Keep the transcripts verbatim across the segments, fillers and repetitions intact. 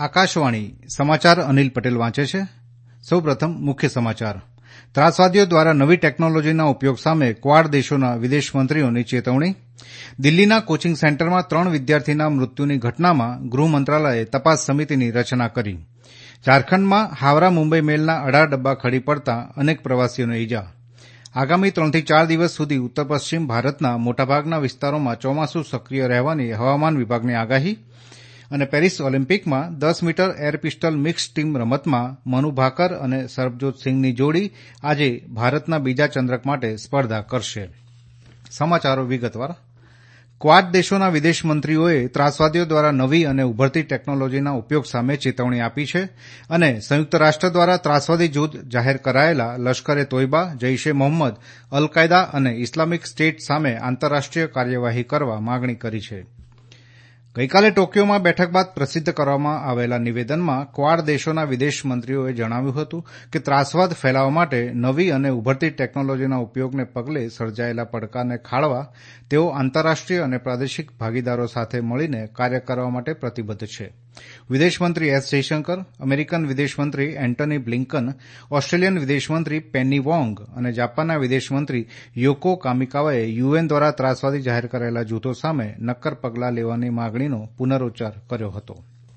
આકાશવાણી સમાચાર અનિલ પટેલ વાંચે છે. સૌપ્રથમ મુખ્ય સમાચાર. ત્રાસવાદીઓ દ્વારા નવી ટેકનોલોજીના ઉપયોગ સામે ક્વાડ દેશોના વિદેશમંત્રીઓની ચેતવણી. દિલ્હીના કોચિંગ સેન્ટરમાં ત્રણ વિદ્યાર્થીના મૃત્યુની ઘટનામાં ગૃહ મંત્રાલયે તપાસ સમિતિની રચના કરી. ઝારખંડમાં હાવરા મુંબઈ મેલના અઢાર ડબ્બા ખડી પડતા અનેક પ્રવાસીઓને ઇજા. આગામી ત્રણથી ચાર દિવસ સુધી ઉત્તર પશ્ચિમ ભારતના મોટાભાગના વિસ્તારોમાં ચોમાસું સક્રિય રહેવાની હવામાન વિભાગની આગાહી. અને પેરિસ ઓલિમ્પિકમાં દસ metre air pistol mix team રમતમાં મનુ ભાકર અને સરબજોત સિંઘની જોડી આજે ભારતના બીજા ચંદ્રક માટે સ્પર્ધા કરશે. સમાચારો વિગતવાર. ક્વાડ દેશોના વિદેશમંત્રીઓએ ત્રાસવાદીઓ દ્વારા નવી અને ઉભરતી ટેકનોલોજીના ઉપયોગ સામે ચેતવણી આપી છે અને સંયુક્ત રાષ્ટ્ર દ્વારા ત્રાસવાદી જૂથ જાહેર કરાયેલા લશ્કરે તોયબા, જૈશ એ મોહમ્મદ, અલ કાયદા અને ઇસ્લામિક સ્ટેટ સામે આંતરરાષ્ટ્રીય કાર્યવાહી કરવા માગણી કરી છે. ગઈકાલે ટોક્યોમાં બેઠક બાદ પ્રસિદ્ધ કરવામાં આવેલા નિવેદનમાં ક્વાડ દેશોના વિદેશમંત્રીઓએ જણાવ્યું હતું કે ત્રાસવાદ ફેલાવવા માટે નવી અને ઉભરતી ટેકનોલોજીના ઉપયોગને પગલે સર્જાયેલા પડકારને ખાળવા તેઓ આંતરરાષ્ટ્રીય અને પ્રાદેશિક ભાગીદારો સાથે મળીને કાર્ય કરવા માટે પ્રતિબદ્ધ છે. વિદેશમંત્રી એસ જયશંકર, અમેરિકન વિદેશમંત્રી એન્ટની બ્લિંકન, ઓસ્ટ્રેલિયન વિદેશમંત્રી પેની વોંગ અને જાપાનના વિદેશમંત્રી યોકો કામિકાવાએ યુએન દ્વારા ત્રાસવાદી જાહેર કરાયેલા જૂથો સામે નક્કર પગલાં લેવાની માગણીનો પુનરોચ્ચાર કર્યો હતો.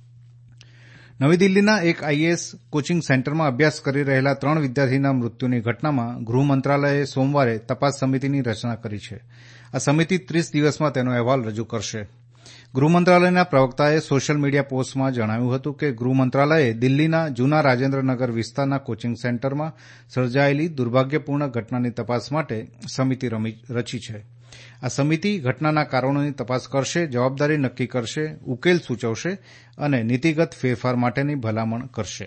નવી દિલ્હીના એક આઈએએસ કોચિંગ સેન્ટરમાં અભ્યાસ કરી રહેલા ત્રણ વિદ્યાર્થીના મૃત્યુની ઘટનામાં ગૃહ મંત્રાલયે સોમવારે તપાસ સમિતિની રચના કરી છે. આ સમિતિ ત્રીસ દિવસમાં તેનો અહેવાલ રજૂ કરશે. ગૃહ મંત્રાલયના પ્રવક્તાએ સોશિયલ મીડિયા પોસ્ટમાં જણાવ્યું હતું કે ગૃહ મંત્રાલયે દિલ્હીના જૂના રાજેન્દ્રનગર વિસ્તારના કોચિંગ સેન્ટરમાં સર્જાયેલી દુર્ભાગ્યપૂર્ણ ઘટનાની તપાસ માટે સમિતિ રચી છે. આ સમિતિ ઘટનાના કારણોની તપાસ કરશે, જવાબદારી નક્કી કરશે, ઉકેલ સૂચવશે અને નીતિગત ફેરફાર માટેની ભલામણ કરશે.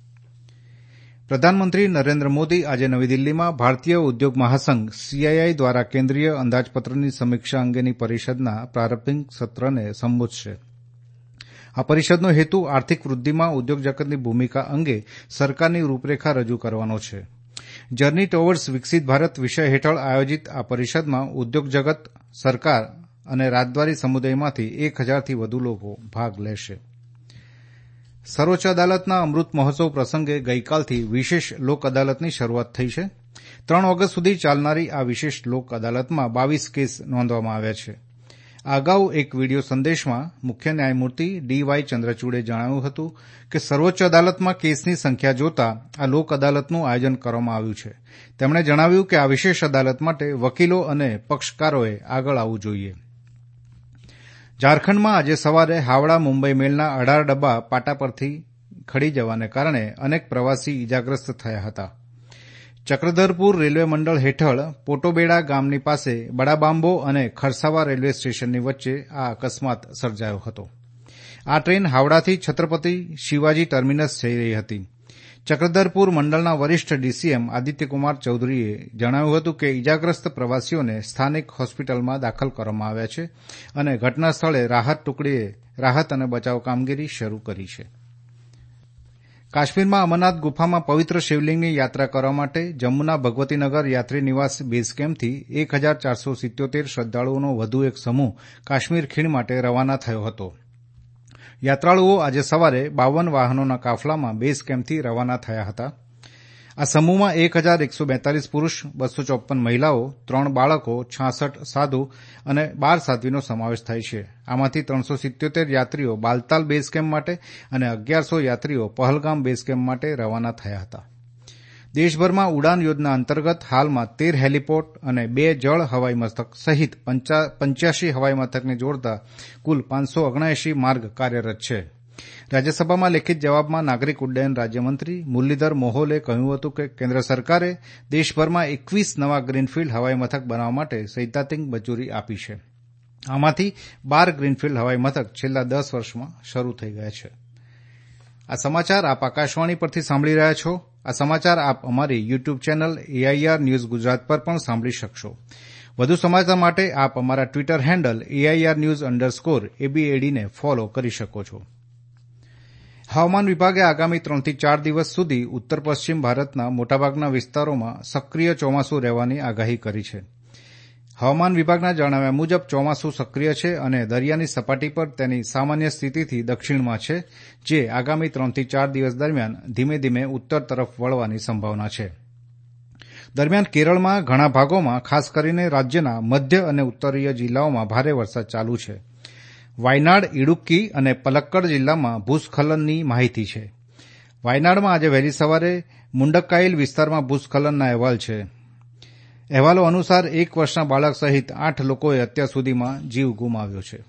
પ્રધાનમંત્રી નરેન્દ્ર મોદી આજે નવી દિલ્હીમાં ભારતીય ઉદ્યોગ મહાસંઘ સીઆઈઆઈ દ્વારા કેન્દ્રીય અંદાજપત્રની સમીક્ષા અંગેની પરિષદના પ્રારંભિક સત્રને સંબોધશે. આ પરિષદનો હેતુ આર્થિક વૃદ્ધિમાં ઉદ્યોગ જગતની ભૂમિકા અંગે સરકારની રૂપરેખા રજૂ કરવાનો છે. જર્ની ટુવર્ડ્સ વિકસિત ભારત વિષય હેઠળ આયોજિત આ પરિષદમાં ઉદ્યોગ જગત, સરકાર અને રાજદ્વારી સમુદાયમાંથી એક હજારથી વધુ લોકો ભાગ લેશે. સર્વોચ્ચ અદાલતના અમૃત મહોત્સવ પ્રસંગે ગઈકાલથી વિશેષ લોક અદાલતની શરૂઆત થઈ છે. ત્રણ ઓગસ્ટ સુધી ચાલનારી આ વિશેષ લોક અદાલતમાં બાવીસ કેસ નોંધવામાં આવ્યા છે. આ અગાઉ એક વિડીયો સંદેશમાં મુખ્ય ન્યાયમૂર્તિ ડી વાય ચંદ્રચૂડે જણાવ્યું હતું કે સર્વોચ્ચ અદાલતમાં કેસની સંખ્યા જોતા આ લોક અદાલતનું આયોજન કરવામાં આવ્યું છે. તેમણે જણાવ્યું કે આ વિશેષ અદાલત માટે વકીલો અને પક્ષકારોએ આગળ આવવું જોઈએ. ઝારખંડમાં આજે સવારે હાવડા મુંબઈ મેલના અઢાર ડબ્બા પાટા પરથી ખડી જવાને કારણે અનેક પ્રવાસી ઇજાગ્રસ્ત થયા હતા. ચક્રધરપુર રેલવે મંડળ હેઠળ પોટોબેડા ગામની પાસે બડાબાંબો અને ખરસાવા રેલવે સ્ટેશનની વચ્ચે આ અકસ્માત સર્જાયો હતો. આ ટ્રેન હાવડાથી છત્રપતિ શિવાજી ટર્મિનસ જઈ રહી હતી. ચક્રધરપુર મંડળના વરિષ્ઠ ડીસીએમ આદિત્યકુમાર ચૌધરીએ જણાવ્યું હતું કે ઇજાગ્રસ્ત પ્રવાસીઓને સ્થાનિક હોસ્પિટલમાં દાખલ કરવામાં આવ્યા છે અને ઘટના સ્થળે રાહત ટુકડીએ રાહત અને બચાવ કામગીરી શરૂ કરી છે. કાશ્મીરમાં અમરનાથ ગુફામાં પવિત્ર શિવલિંગની યાત્રા કરવા માટે જમ્મુના ભગવતીનગર યાત્રી નિવાસ બેઝ કેમ્પથી એક હજાર ચારસો સિત્યોતેર શ્રદ્ધાળુઓનો વધુ એક સમૂહ કાશ્મીર ખીણ માટે રવાના થયો હતો. યાત્રાળુઓ આજે સવારે બાવન વાહનોના કાફલામાં બેઝ કેમ્પથી રવાના થયા હતા. આ સમૂહમાં એક હજાર એકસો બેતાલીસ પુરૂષ, બસો ચોપન મહિલાઓ, ત્રણ બાળકો, છાસઠ સાધુ અને બાર સાધ્વીનો સમાવેશ થાય છે. આમાંથી ત્રણસો સિત્યોતેર યાત્રીઓ બાલતાલ બેઝ કેમ્પ માટે અને અગિયારસો યાત્રીઓ પહલગામ બેઝ કેમ્પ માટે રવાના થયા હતા. દેશભરમાં ઉડાન યોજના અંતર્ગત હાલમાં તેર હેલીપોર્ટ અને બે જળ હવાઈ મથક સહિત પંચ્યાસી હવાઈ મથકને જોડતા કુલ પાંચસો ઓગણએંશી માર્ગ કાર્યરત છે. રાજ્યસભામાં લેખિત જવાબમાં નાગરિક ઉડ્ડયન રાજ્યમંત્રી મુરલીધર મોહોલે કહ્યું હતું કે કેન્દ્ર સરકારે દેશભરમાં એકવીસ નવા ગ્રીનફિલ્ડ હવાઈ મથક બનાવવા માટે સૈદ્ધાંતિક મંજૂરી આપી છે. આમાંથી બાર ગ્રીનફિલ્ડ હવાઈ મથક છેલ્લા દસ વર્ષમાં શરૂ થઈ ગયા છે. આ સમાચાર આપ આકાશવાણી પરથી સાંભળી રહ્યા છો. આ સમાચાર આપ અમારી YouTube channel AIR news Gujarat પર પણ સાંભળી શકશો. વધુ સમાચાર માટે આપ અમારા Twitter handle AIR news underscore એબીએડીને ફોલો કરી શકો છો. હવામાન વિભાગે આગામી ત્રણથી ચાર દિવસ સુધી ઉત્તર પશ્ચિમ ભારતના મોટાભાગના વિસ્તારોમાં સક્રિય ચોમાસું રહેવાની આગાહી કરી છે. હવામાન વિભાગના જણાવ્યા મુજબ ચોમાસું સક્રિય છે અને દરિયાની સપાટી પર તેની સામાન્ય સ્થિતિથી દક્ષિણમાં છે, જે આગામી ત્રણથી ચાર દિવસ દરમિયાન ધીમે ધીમે ઉત્તર તરફ વળવાની સંભાવના છે. દરમિયાન કેરળમાં ઘણા ભાગોમાં, ખાસ કરીને રાજ્યના મધ્ય અને ઉત્તરીય જિલ્લાઓમાં ભારે વરસાદ ચાલુ છે. વાયનાડ, ઇડુક્કી અને પલક્કડ જિલ્લામાં ભૂસ્ખલનની માહિતી છે. વાયનાડમાં આજે વહેલી સવારે મુંડક્કાઇલ વિસ્તારમાં ભૂસ્ખલનના અહેવાલ છે. અહેવાલો અનુસાર એક વર્ષના બાળક સહિત આઠ લોકોએ અત્યાર સુધીમાં જીવ ગુમાવ્યો છે.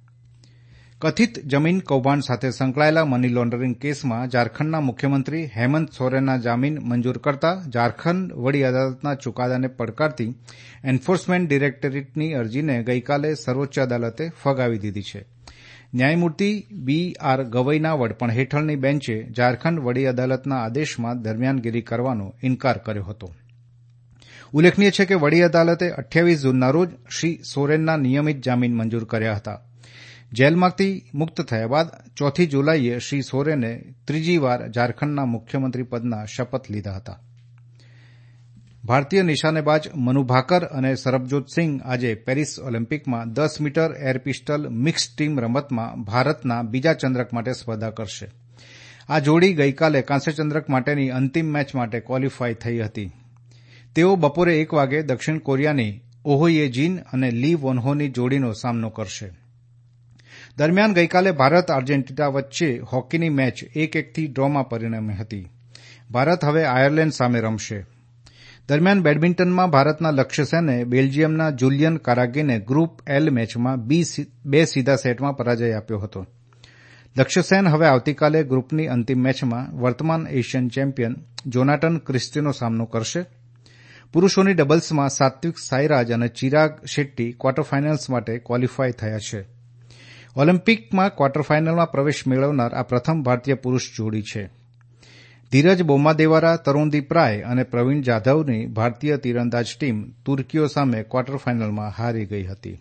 કથિત જમીન કૌભાંડ સાથે સંકળાયેલા મની લોન્ડરિંગ કેસમાં ઝારખંડના મુખ્યમંત્રી હેમંત સોરેનના જામીન મંજૂર કરતા ઝારખંડ વડી અદાલતના ચુકાદાને પડકારતી એન્ફોર્સમેન્ટ ડિરેક્ટરેટની અરજીને ગઈકાલે સર્વોચ્ચ અદાલતે ફગાવી દીધી છે. ન્યાયમૂર્તિ બી આર ગવઈના વડપણ હેઠળની બેન્ચે ઝારખંડ વડી અદાલતના આદેશમાં દરમિયાનગીરી કરવાનો ઇનકાર કર્યો હતો. ઉલ્લેખનીય છે કે વડી અદાલતે અઠ્યાવીસ જૂનના રોજ શ્રી સોરેનના નિયમિત જામીન મંજૂર કર્યા હતા. જેલમાંથી મુક્ત થયા બાદ ચોથી જુલાઈએ શ્રી સોરેને ત્રીજી વાર ઝારખંડના મુખ્યમંત્રી પદના શપથ લીધા હતા. ભારતીય નિશાનેબાજ મનુ ભાકર અને સરબજોત સિંહ આજે પેરિસ ઓલિમ્પિકમાં દસ metre air pistol mix team રમતમાં ભારતના બીજા ચંદ્રક માટે સ્પર્ધા કરશે. આ જોડી ગઈકાલે કાંસ્યચંદ્રક માટેની અંતિમ મેચ માટે ક્વોલિફાય થઈ હતી. તેઓ બપોરે એક વાગે દક્ષિણ કોરિયાની ઓહોયે જીન અને લી વોનહોની જોડીનો સામનો કરશે. દરમિયાન ગઈકાલે ભારત આર્જેન્ટિના વચ્ચે હોકીની મેચ એક એકથી ડ્રોમાં પરિણમી હતી. ભારત હવે આયર્લેન્ડ સામે રમશે. દરમિયાન બેડમિન્ટનમાં ભારતના લક્ષ્ય સેને બેલ્જિયમના જુલિયન કારાગીને ગ્રુપ એલ મેચમાં બે સીધા સેટમાં પરાજય આપ્યો હતો. લક્ષ્ય સેન હવે આવતીકાલે ગ્રુપની અંતિમ મેચમાં વર્તમાન એશિયન ચેમ્પિયન જોનાટન ક્રિસ્ટીનો સામનો કરશે. પુરૂષોની ડબલ્સમાં સાત્વિક સાઈરાજ અને ચિરાગ શેટ્ટી ક્વાર્ટર ફાઇનલ્સ માટે ક્વોલિફાય થયા છે. ઓલિમ્પિકમાં ક્વાર્ટર ફાઇનલમાં પ્રવેશ મેળવનાર આ પ્રથમ ભારતીય પુરૂષ જોડી છે. ધીરજ બોમ્માદેવારા, તરુણદીપ રાય અને પ્રવીણ જાધવની ભારતીય તીરંદાજ ટીમ તુર્કીઓ સામે ક્વાર્ટર ફાઇનલમાં હારી ગઈ હતી.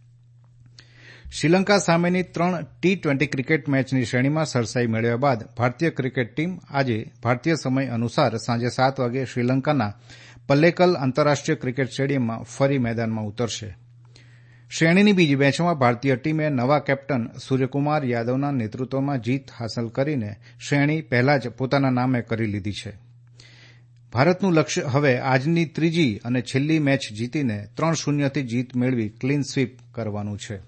શ્રીલંકા સામેની ત્રણ ટી ટ્વેન્ટી ક્રિકેટ મેચની શ્રેણીમાં સરસાઈ મેળવ્યા બાદ ભારતીય ક્રિકેટ ટીમ આજે ભારતીય સમય અનુસાર સાંજે સાત વાગે શ્રીલંકાના પલ્લેકલ આંતરરાષ્ટ્રીય ક્રિકેટ સ્ટેડિયમમાં ફરી મેદાનમાં ઉતરશે. શ્રેણીની બીજી મેચમાં ભારતીય ટીમે નવા કેપ્ટન સૂર્યકુમાર યાદવના નેતૃત્વમાં જીત હાંસલ કરીને શ્રેણી પહેલા જ પોતાના નામે કરી લીધી છે. ભારતનું લક્ષ્ય હવે આજની ત્રીજી અને છેલ્લી મેચ જીતીને ત્રણ શૂન્યથી જીત મેળવી ક્લીન સ્વીપ કરવાનું છે.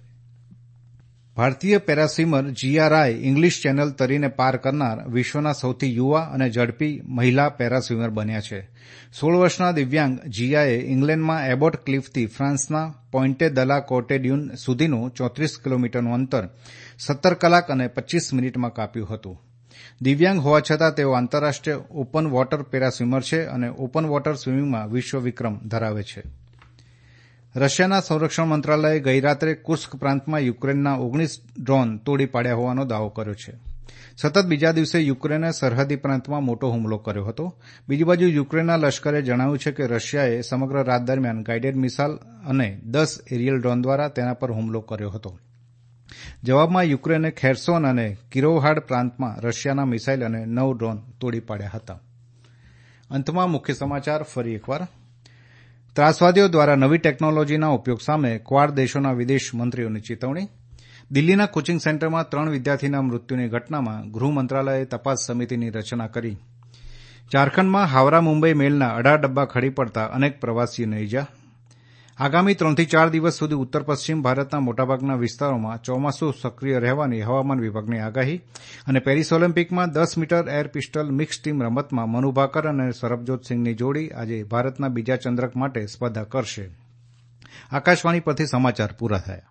ભારતીય para swimmer Jiya Rai English channel તરીને પાર કરનાર વિશ્વના સૌથી યુવા અને ઝડપી મહિલા પેરાસ્વિમર બન્યા છે. સોળ વર્ષના દિવ્યાંગ જીયાએ ઇંગ્લેન્ડમાં એબોટ ક્લિફથી ફ્રાન્સના પોઇન્ટે દલા કોર્ટેડ્યુન સુધીનું ચોત્રીસ કિલોમીટરનું અંતર સત્તર કલાક અને પચ્ચીસ મિનિટમાં કાપ્યું હતું. દિવ્યાંગ હોવા છતાં તેઓ આંતરરાષ્ટ્રીય ઓપન વોટર પેરાસ્વિમર છે અને ઓપન વોટર સ્વિમિંગમાં વિશ્વ વિક્રમ ધરાવે છે. રશિયાના સંરક્ષણ મંત્રાલયે ગઈરાત્રે કુર્સ્ક પ્રાંતમાં યુક્રેનના ઓગણીસ ડ્રોન તોડી પાડ્યા હોવાનો દાવો કર્યો છે. સતત બીજા દિવસે યુક્રેને સરહદી પ્રાંતમાં મોટો હુમલો કર્યો હતો. બીજી બાજુ યુક્રેનના લશ્કરે જણાવ્યું છે કે રશિયાએ સમગ્ર રાત દરમિયાન ગાઇડેડ મિસાઇલ અને દસ એરિયલ ડ્રોન દ્વારા તેના પર હુમલો કર્યો હતો. જવાબમાં યુક્રેને ખેર્સોન અને કિરોવહાડ પ્રાંતમાં રશિયાના મિસાઇલ અને નવ ડ્રોન તોડી પાડ્યા હતા. અંતમાં મુખ્ય સમાચાર ફરી એકવાર. ત્રાસવાદીઓ દ્વારા નવી ટેકનોલોજીના ઉપયોગ સામે ક્વાડ દેશોના વિદેશ મંત્રીઓની ચેતવણી. દિલ્હીના કોચિંગ સેન્ટરમાં ત્રણ વિદ્યાર્થીના મૃત્યુની ઘટનામાં ગૃહ મંત્રાલયે તપાસ સમિતિની રચના કરી. ઝારખંડમાં હાવરા મુંબઈ મેલના અઢાર ડબ્બા ખડી પડતા અનેક પ્રવાસીઓને ઇજા. આગામી ત્રણથી ચાર દિવસ સુધી ઉત્તર પશ્ચિમ ભારતના મોટાભાગના વિસ્તારોમાં ચોમાસું સક્રિય રહેવાની હવામાન વિભાગની આગાહી. અને પેરિસ ઓલિમ્પિકમાં દસ metre air pistol mix team રમતમાં મનુ ભાકર અને સરબજોત સિંહની જોડી આજે ભારતના બીજા ચંદ્રક માટે સ્પર્ધા કરશે. આકાશવાણી પરથી સમાચાર પૂરા થયા.